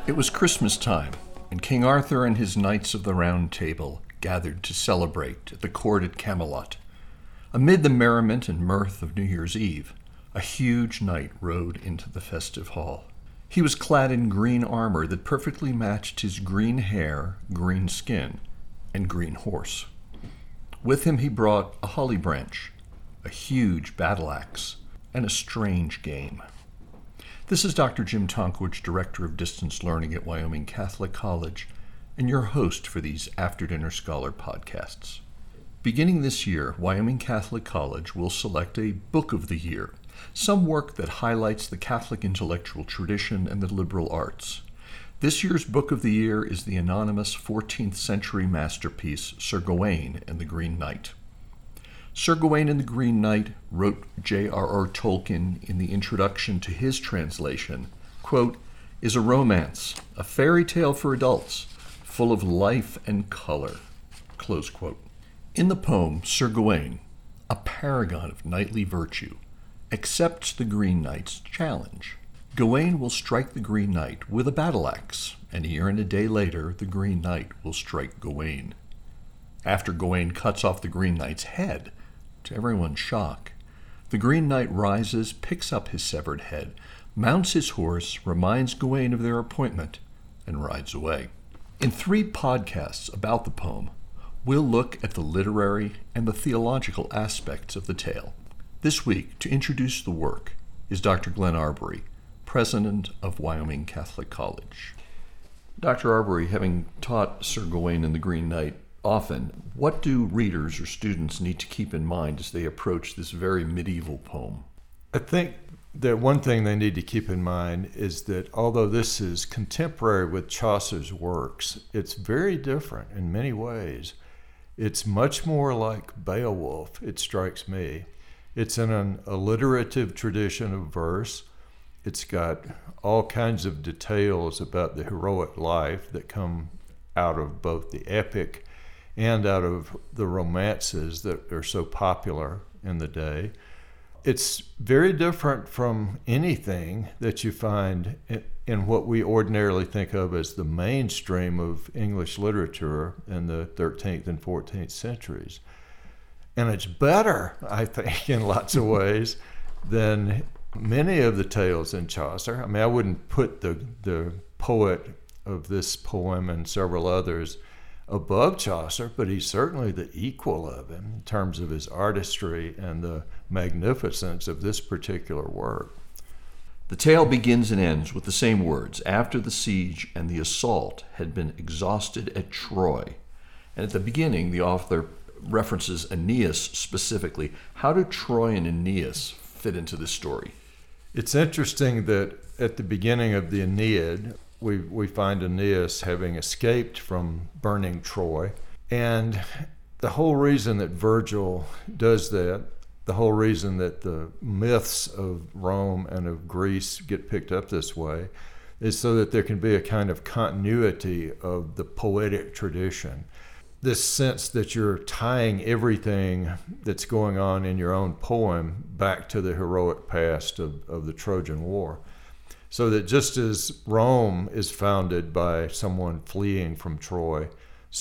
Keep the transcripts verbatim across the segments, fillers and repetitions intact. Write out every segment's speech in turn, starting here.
It was Christmas time, and King Arthur and his knights of the Round Table gathered to celebrate at the court at Camelot. Amid the merriment and mirth of New Year's Eve, a huge knight rode into the festive hall. He was clad in green armor that perfectly matched his green hair, green skin, and green horse. With him he brought a holly branch, a huge battle axe, and a strange game. This is Doctor Jim Tonkwich, Director of Distance Learning at Wyoming Catholic College, and your host for these After Dinner Scholar podcasts. Beginning this year, Wyoming Catholic College will select a Book of the Year, some work that highlights the Catholic intellectual tradition and the liberal arts. This year's Book of the Year is the anonymous fourteenth century masterpiece, Sir Gawain and the Green Knight. Sir Gawain and the Green Knight, wrote J R R Tolkien in the introduction to his translation, quote, is a romance, a fairy tale for adults, full of life and color, close quote. In the poem, Sir Gawain, a paragon of knightly virtue, accepts the Green Knight's challenge. Gawain will strike the Green Knight with a battle axe, and a year and a day later, the Green Knight will strike Gawain. After Gawain cuts off the Green Knight's head, to everyone's shock, the Green Knight rises, picks up his severed head, mounts his horse, reminds Gawain of their appointment, and rides away. In three podcasts about the poem, we'll look at the literary and the theological aspects of the tale. This week, to introduce the work, is Doctor Glenn Arbery, President of Wyoming Catholic College. Doctor Arbery, having taught Sir Gawain and the Green Knight often, what do readers or students need to keep in mind as they approach this very medieval poem? I think that one thing they need to keep in mind is that although this is contemporary with Chaucer's works, it's very different in many ways. It's much more like Beowulf, it strikes me. It's in an alliterative tradition of verse. It's got all kinds of details about the heroic life that come out of both the epic and out of the romances that are so popular in the day. It's very different from anything that you find in what we ordinarily think of as the mainstream of English literature in the thirteenth and fourteenth centuries. And it's better, I think, in lots of ways than many of the tales in Chaucer. I mean, I wouldn't put the, the poet of this poem and several others above Chaucer, but he's certainly the equal of him in terms of his artistry and the magnificence of this particular work. The tale begins and ends with the same words, after the siege and the assault had been exhausted at Troy. And at the beginning, the author references Aeneas specifically. How do Troy and Aeneas fit into this story? It's interesting that at the beginning of the Aeneid, we, we find Aeneas having escaped from burning Troy. And the whole reason that Virgil does that, the whole reason that the myths of Rome and of Greece get picked up this way, is so that there can be a kind of continuity of the poetic tradition. This sense that you're tying everything that's going on in your own poem back to the heroic past of, of the Trojan War. So that just as Rome is founded by someone fleeing from Troy,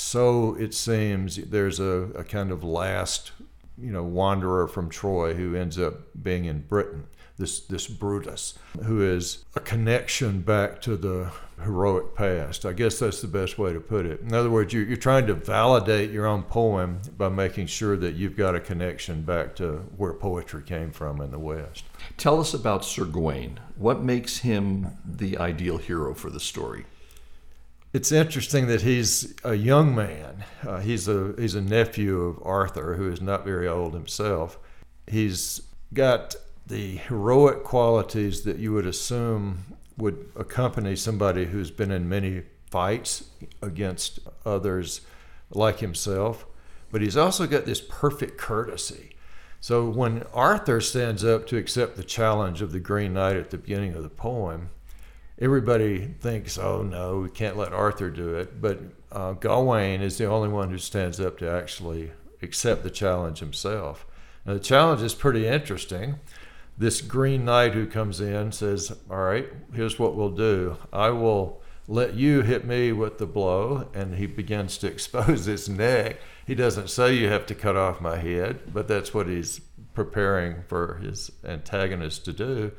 so it seems there's a, a kind of last, you know, wanderer from Troy who ends up being in Britain, this this Brutus, who is a connection back to the heroic past. I guess that's the best way to put it. In other words, you're, you're trying to validate your own poem by making sure that you've got a connection back to where poetry came from in the West. Tell us about Sir Gawain. What makes him the ideal hero for the story? It's interesting that he's a young man. Uh, he's a he's a nephew of Arthur, who is not very old himself. He's got the heroic qualities that you would assume would accompany somebody who's been in many fights against others like himself. But he's also got this perfect courtesy. So when Arthur stands up to accept the challenge of the Green Knight at the beginning of the poem, everybody thinks, oh no, we can't let Arthur do it. But uh, Gawain is the only one who stands up to actually accept the challenge himself. Now the challenge is pretty interesting. This Green Knight who comes in says, all right, here's what we'll do. I will let you hit me with the blow, and he begins to expose his neck. He doesn't say you have to cut off my head, but that's what he's preparing for his antagonist to do.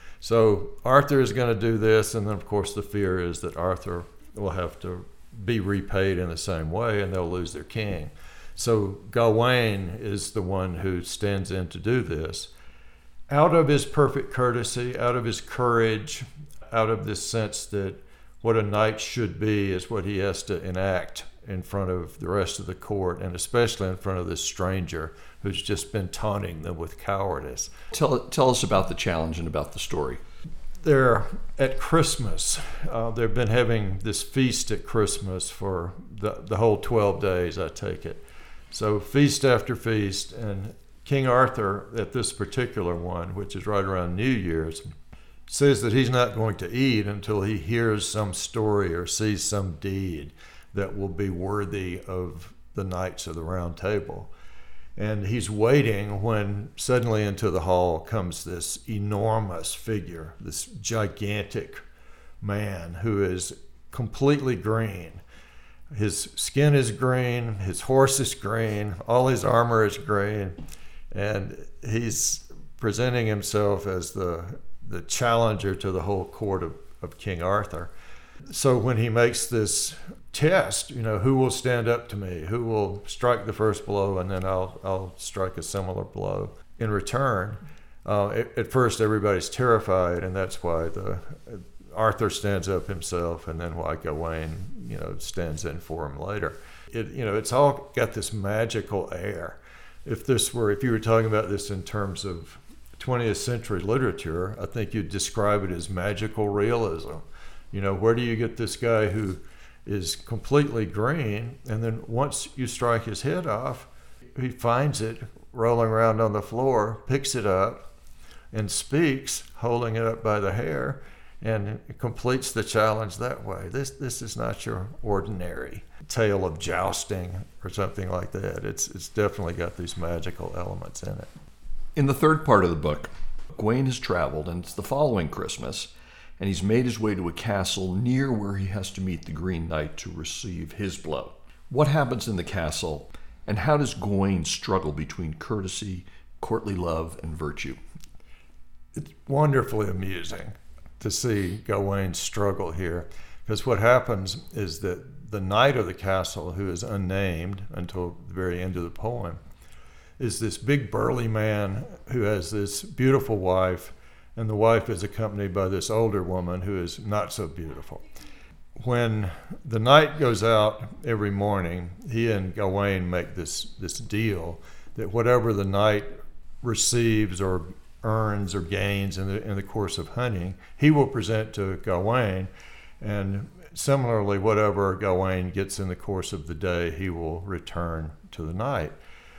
So Arthur is going to do this, and then of course the fear is that Arthur will have to be repaid in the same way, and they'll lose their king. So Gawain is the one who stands in to do this. Out of his perfect courtesy, out of his courage, out of this sense that what a knight should be is what he has to enact in front of the rest of the court, and especially in front of this stranger who's just been taunting them with cowardice. Tell, tell us about the challenge and about the story. They're at Christmas. Uh, they've been having this feast at Christmas for the, the whole twelve days, I take it. So feast after feast, and King Arthur at this particular one, which is right around New Year's, says that he's not going to eat until he hears some story or sees some deed that will be worthy of the Knights of the Round Table. And he's waiting when suddenly into the hall comes this enormous figure, this gigantic man who is completely green. His skin is green, his horse is green, all his armor is green, and he's presenting himself as the the challenger to the whole court of, of King Arthur. So when he makes this test, you know, who will stand up to me? Who will strike the first blow, and then I'll I'll strike a similar blow in return. Uh, at, at first, everybody's terrified, and that's why the Arthur stands up himself, and then why Gawain, you know, stands in for him later. It you know, it's all got this magical air. If this were, if you were talking about this in terms of twentieth century literature, I think you'd describe it as magical realism. You know, where do you get this guy who is completely green, and then once you strike his head off, he finds it rolling around on the floor, picks it up, and speaks, holding it up by the hair, and completes the challenge that way. This this is not your ordinary tale of jousting or something like that. It's it's definitely got these magical elements in it. In the third part of the book, Gawain has traveled, and it's the following Christmas, and he's made his way to a castle near where he has to meet the Green Knight to receive his blow. What happens in the castle, and how does Gawain struggle between courtesy, courtly love, and virtue? It's wonderfully amusing to see Gawain struggle here, because what happens is that the knight of the castle, who is unnamed until the very end of the poem, is this big burly man who has this beautiful wife, and the wife is accompanied by this older woman who is not so beautiful. When the knight goes out every morning, he and Gawain make this, this deal that whatever the knight receives or earns or gains in the, in the course of hunting, he will present to Gawain, and similarly, whatever Gawain gets in the course of the day, he will return to the knight.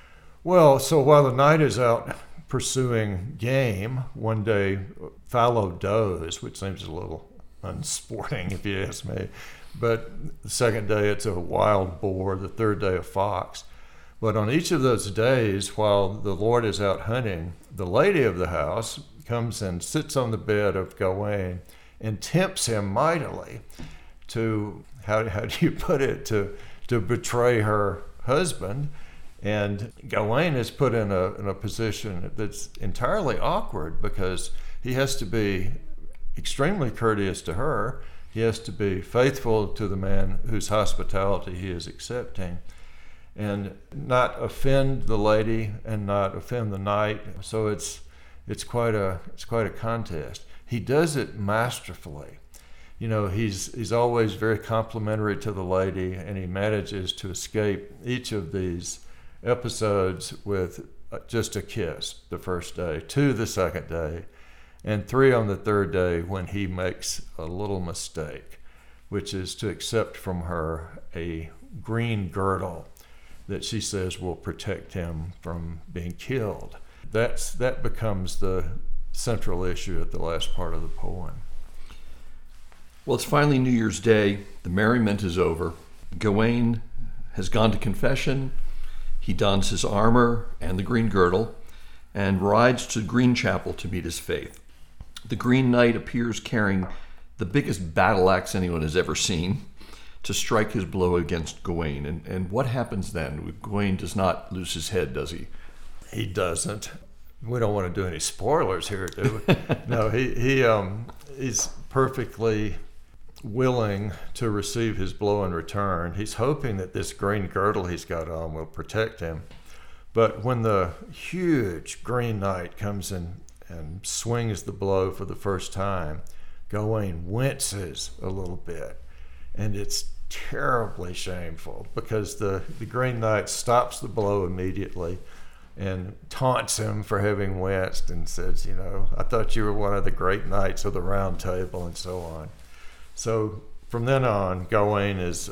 Well, so while the knight is out pursuing game, one day fallow does, which seems a little unsporting if you ask me, but the second day it's a wild boar, the third day a fox. But on each of those days, while the Lord is out hunting, the lady of the house comes and sits on the bed of Gawain and tempts him mightily to, how, how do you put it, to, to betray her husband. And Gawain is put in a in a position that's entirely awkward, because he has to be extremely courteous to her. He has to be faithful to the man whose hospitality he is accepting, and not offend the lady and not offend the knight. So it's it's quite a it's quite a contest. He does it masterfully. You know, he's he's always very complimentary to the lady, and he manages to escape each of these episodes with just a kiss the first day, two the second day, and three on the third day when he makes a little mistake, which is to accept from her a green girdle that she says will protect him from being killed. That's that becomes the central issue at the last part of the poem. Well, it's finally New Year's Day. The merriment is over. Gawain has gone to confession. He dons his armor and the green girdle and rides to Green Chapel to meet his faith. The Green Knight appears carrying the biggest battle axe anyone has ever seen, to strike his blow against Gawain. And, and what happens then? Gawain does not lose his head, does he? He doesn't. We don't want to do any spoilers here, do we? No, he, he um, he's perfectly willing to receive his blow in return. He's hoping that this green girdle he's got on will protect him. But when the huge Green Knight comes in and swings the blow for the first time, Gawain winces a little bit. And it's terribly shameful because the, the Green Knight stops the blow immediately and taunts him for having winced and says, you know, I thought you were one of the great knights of the Round Table, and so on. So from then on, Gawain is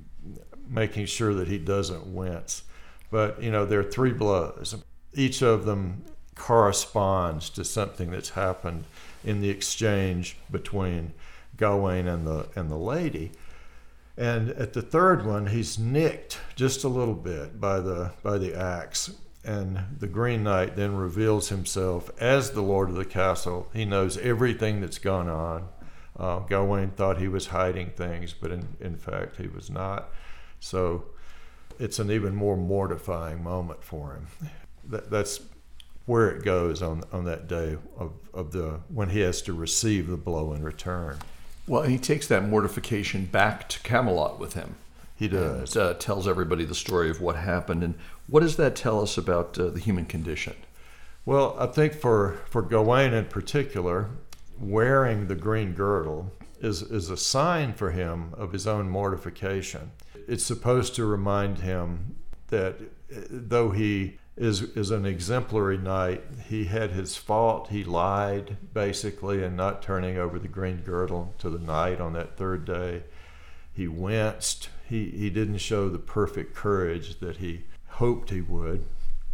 making sure that he doesn't wince. But, you know, there are three blows. Each of them corresponds to something that's happened in the exchange between Gawain and the and the lady. And at the third one, he's nicked just a little bit by the by the axe. And the Green Knight then reveals himself as the lord of the castle. He knows everything that's gone on. Uh, Gawain thought he was hiding things, but in, in fact he was not. So it's an even more mortifying moment for him. That, that's where it goes on on that day of, of the when he has to receive the blow in return. Well, and he takes that mortification back to Camelot with him. He does. And, uh, tells everybody the story of what happened. And what does that tell us about uh, the human condition? Well, I think for, for Gawain in particular, wearing the green girdle is, is a sign for him of his own mortification. It's supposed to remind him that though he is, is an exemplary knight, he had his fault. He lied, basically, in not turning over the green girdle to the knight on that third day. He winced. He, he didn't show the perfect courage that he hoped he would.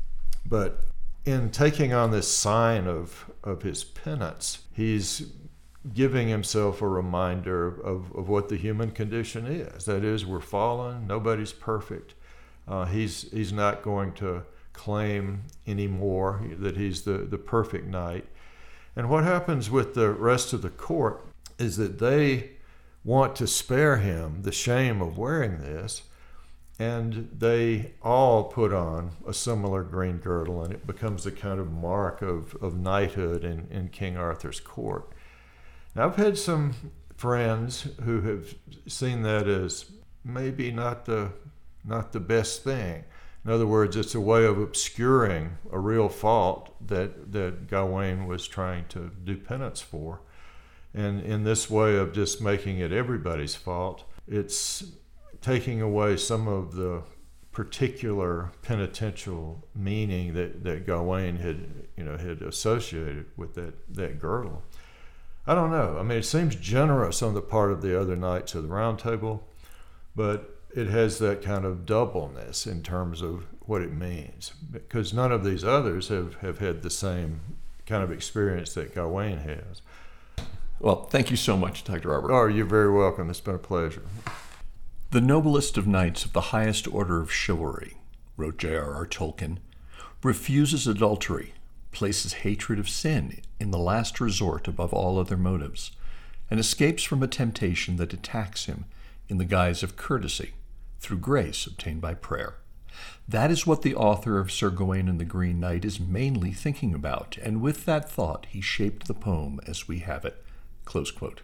But in taking on this sign of, of his penance, he's giving himself a reminder of, of what the human condition is. That is, we're fallen, nobody's perfect. Uh, he's, he's not going to claim anymore that he's the, the perfect knight. And what happens with the rest of the court is that they want to spare him the shame of wearing this, and they all put on a similar green girdle, and it becomes a kind of mark of, of knighthood in, in King Arthur's court. Now, I've had some friends who have seen that as maybe not the not the best thing. In other words, it's a way of obscuring a real fault that, that Gawain was trying to do penance for. And in this way of just making it everybody's fault, it's taking away some of the particular penitential meaning that, that Gawain had, you know, had associated with that, that girdle. I don't know. I mean, it seems generous on the part of the other knights of the Round Table, but it has that kind of doubleness in terms of what it means, because none of these others have, have had the same kind of experience that Gawain has. Well, thank you so much, Doctor Robert. Oh, you're very welcome. It's been a pleasure. The noblest of knights of the highest order of chivalry, wrote J R R Tolkien, refuses adultery, places hatred of sin in the last resort above all other motives, and escapes from a temptation that attacks him in the guise of courtesy, through grace obtained by prayer. That is what the author of Sir Gawain and the Green Knight is mainly thinking about, and with that thought he shaped the poem as we have it. Close quote.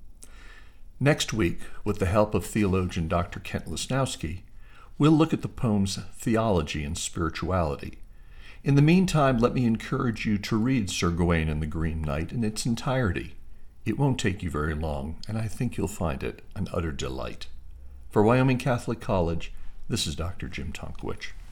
Next week, with the help of theologian Doctor Kent Lesnowski, we'll look at the poem's theology and spirituality. In the meantime, let me encourage you to read Sir Gawain and the Green Knight in its entirety. It won't take you very long, and I think you'll find it an utter delight. For Wyoming Catholic College, this is Doctor Jim Tomkowicz.